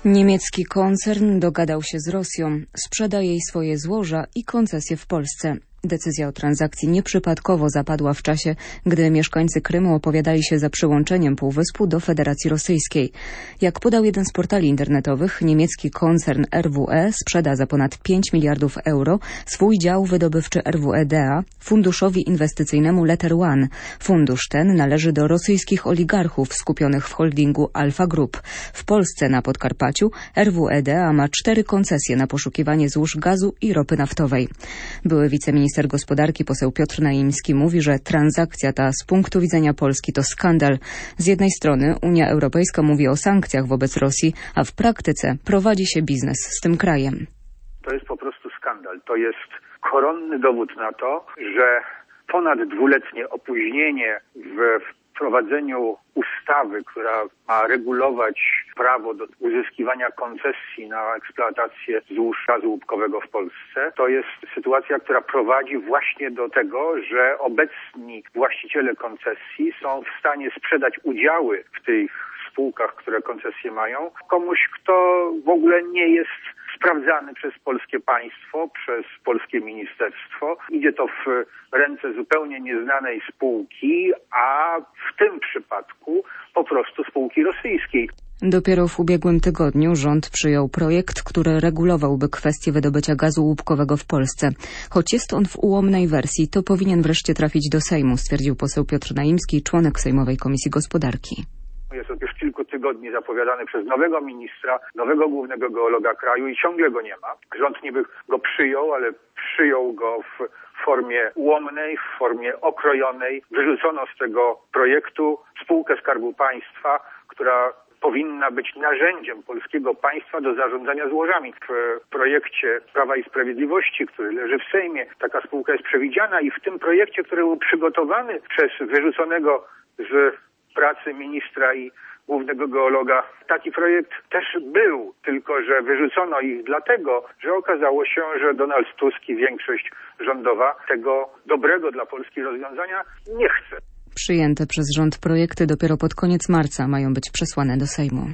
Niemiecki koncern dogadał się z Rosją, sprzeda jej swoje złoża i koncesje w Polsce. Decyzja o transakcji nieprzypadkowo zapadła w czasie, gdy mieszkańcy Krymu opowiadali się za przyłączeniem półwyspu do Federacji Rosyjskiej. Jak podał jeden z portali internetowych, niemiecki koncern RWE sprzeda za ponad 5 miliardów euro swój dział wydobywczy RWE DEA funduszowi inwestycyjnemu Letter One. Fundusz ten należy do rosyjskich oligarchów skupionych w holdingu Alfa Group. W Polsce na Podkarpaciu RWE DEA ma 4 koncesje na poszukiwanie złóż gazu i ropy naftowej. Były wiceminister gospodarki poseł Piotr Naimski mówi, że transakcja ta z punktu widzenia Polski to skandal. Z jednej strony Unia Europejska mówi o sankcjach wobec Rosji, a w praktyce prowadzi się biznes z tym krajem. To jest po prostu skandal. To jest koronny dowód na to, że ponad 2-letnie opóźnienie w wprowadzeniu ustawy, która ma regulować prawo do uzyskiwania koncesji na eksploatację złóż gazu łupkowego w Polsce, to jest sytuacja, która prowadzi właśnie do tego, że obecni właściciele koncesji są w stanie sprzedać udziały w tych spółkach, które koncesje mają, komuś, kto w ogóle nie jest sprawdzany przez polskie państwo, przez polskie ministerstwo. Idzie to w ręce zupełnie nieznanej spółki, a w tym przypadku po prostu spółki rosyjskiej. Dopiero w ubiegłym tygodniu rząd przyjął projekt, który regulowałby kwestię wydobycia gazu łupkowego w Polsce. Choć jest on w ułomnej wersji, to powinien wreszcie trafić do Sejmu, stwierdził poseł Piotr Naimski, członek Sejmowej Komisji Gospodarki. Jest od już kilku tygodni zapowiadany przez nowego ministra, nowego głównego geologa kraju i ciągle go nie ma. Rząd niby go przyjął, ale przyjął go w formie ułomnej, w formie okrojonej. Wyrzucono z tego projektu spółkę Skarbu Państwa, która powinna być narzędziem polskiego państwa do zarządzania złożami. W projekcie Prawa i Sprawiedliwości, który leży w Sejmie, taka spółka jest przewidziana i w tym projekcie, który był przygotowany przez wyrzuconego z pracy ministra i głównego geologa, taki projekt też był, tylko że wyrzucono ich dlatego, że okazało się, że Donald Tusk i większość rządowa tego dobrego dla Polski rozwiązania nie chce. Przyjęte przez rząd projekty dopiero pod koniec marca mają być przesłane do Sejmu.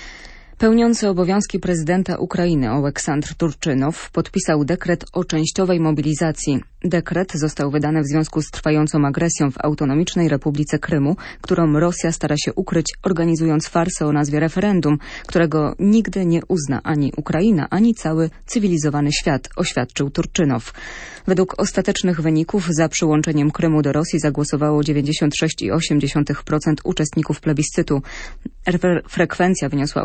Pełniący obowiązki prezydenta Ukrainy Oleksandr Turczynow podpisał dekret o częściowej mobilizacji. Dekret został wydany w związku z trwającą agresją w Autonomicznej Republice Krymu, którą Rosja stara się ukryć, organizując farsę o nazwie referendum, którego nigdy nie uzna ani Ukraina, ani cały cywilizowany świat, oświadczył Turczynow. Według ostatecznych wyników za przyłączeniem Krymu do Rosji zagłosowało 96,8% uczestników plebiscytu. Frekwencja wyniosła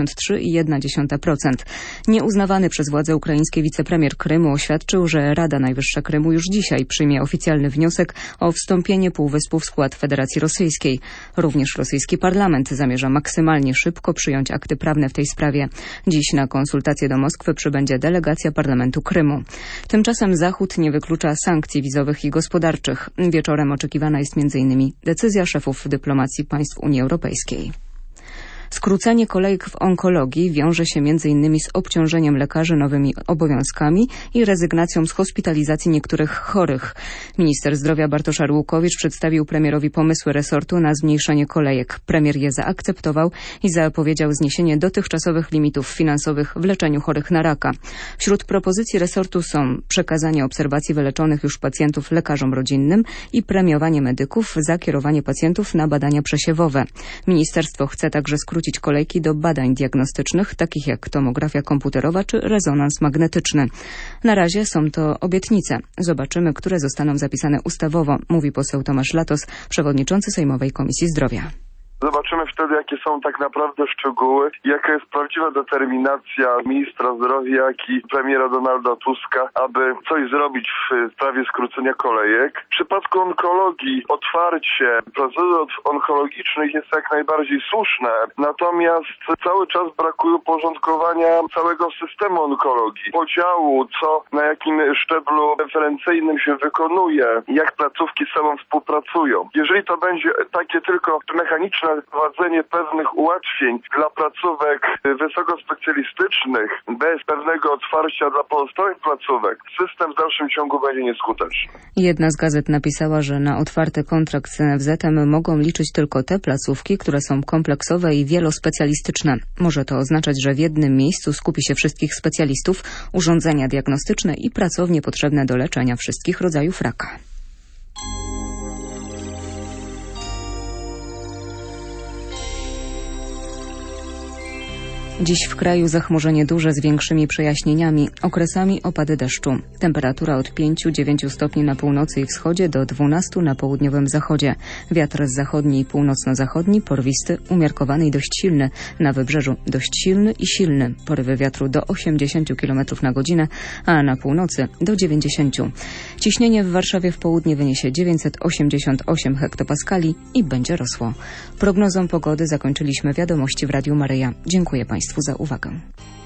83,1%. Nieuznawany przez władze ukraińskie wicepremier Krymu oświadczył, że Rada Najwyższa Krymu już dzisiaj przyjmie oficjalny wniosek o wstąpienie półwyspu w skład Federacji Rosyjskiej. Również rosyjski parlament zamierza maksymalnie szybko przyjąć akty prawne w tej sprawie. Dziś na konsultacje do Moskwy przybędzie delegacja parlamentu Krymu. Tymczasem Zachód nie wyklucza sankcji wizowych i gospodarczych. Wieczorem oczekiwana jest m.in. decyzja szefów dyplomacji państw Unii Europejskiej. Skrócenie kolejek w onkologii wiąże się m.in. z obciążeniem lekarzy nowymi obowiązkami i rezygnacją z hospitalizacji niektórych chorych. Minister zdrowia Bartosz Arłukowicz przedstawił premierowi pomysły resortu na zmniejszenie kolejek. Premier je zaakceptował i zapowiedział zniesienie dotychczasowych limitów finansowych w leczeniu chorych na raka. Wśród propozycji resortu są przekazanie obserwacji wyleczonych już pacjentów lekarzom rodzinnym i premiowanie medyków za kierowanie pacjentów na badania przesiewowe. Ministerstwo chce także skrócić kolejki do badań diagnostycznych, takich jak tomografia komputerowa czy rezonans magnetyczny. Na razie są to obietnice. Zobaczymy, które zostaną zapisane ustawowo, mówi poseł Tomasz Latos, przewodniczący Sejmowej Komisji Zdrowia. Zobaczymy wtedy, jakie są tak naprawdę szczegóły, jaka jest prawdziwa determinacja ministra zdrowia, jak i premiera Donalda Tuska, aby coś zrobić w sprawie skrócenia kolejek. W przypadku onkologii otwarcie procedur onkologicznych jest jak najbardziej słuszne, natomiast cały czas brakuje uporządkowania całego systemu onkologii, podziału, co na jakim szczeblu referencyjnym się wykonuje, jak placówki ze sobą współpracują. Jeżeli to będzie takie tylko mechaniczne wprowadzenie pewnych ułatwień dla placówek wysokospecjalistycznych bez pewnego otwarcia dla pozostałych placówek, system w dalszym ciągu będzie nieskuteczny. Jedna z gazet napisała, że na otwarty kontrakt z NFZ-em mogą liczyć tylko te placówki, które są kompleksowe i wielospecjalistyczne. Może to oznaczać, że w jednym miejscu skupi się wszystkich specjalistów, urządzenia diagnostyczne i pracownie potrzebne do leczenia wszystkich rodzajów raka. Dziś w kraju zachmurzenie duże z większymi przejaśnieniami, okresami opady deszczu. Temperatura od 5-9 stopni na północy i wschodzie do 12 na południowym zachodzie. Wiatr z zachodni i północno-zachodni, porwisty, umiarkowany i dość silny. Na wybrzeżu dość silny i silny. Porywy wiatru do 80 km na godzinę, a na północy do 90. Ciśnienie w Warszawie w południe wyniesie 988 hektopaskali i będzie rosło. Prognozą pogody zakończyliśmy wiadomości w Radiu Maryja. Dziękuję Państwu za uwagę.